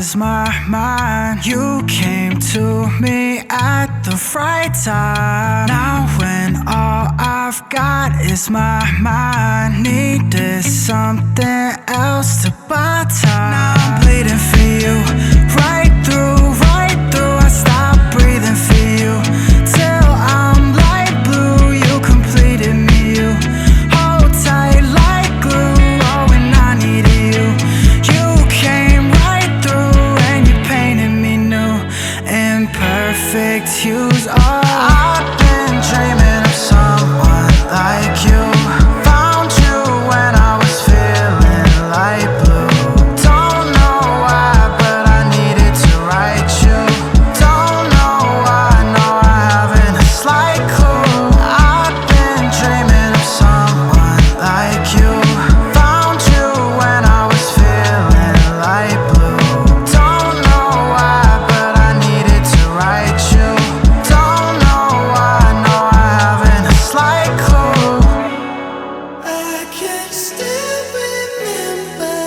is my mind. You came to me at the right time. Now when all I've got is my mind, needed something else to buy time. Now I'm bleeding for you, right through, right through. I stop breathing for you, till I'm light blue. You completed me, you hold tight like glue. Oh, and I needed you. You came right through and you painted me new. Imperfect hues. Oh, I've been dreaming of someone like you. Found you when I was feeling light blue. Don't know why, but I needed to write you. Don't know why, no, I haven't a slight clue. I've been dreaming of someone like you. Found you when I was feeling light blue. Don't know why, but I needed to write you. Don't know why, no, I haven't a slight clue. I can still remember.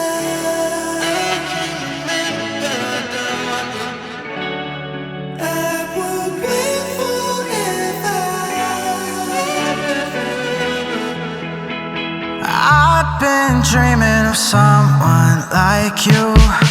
I will wait forever. I've been dreaming of someone like you.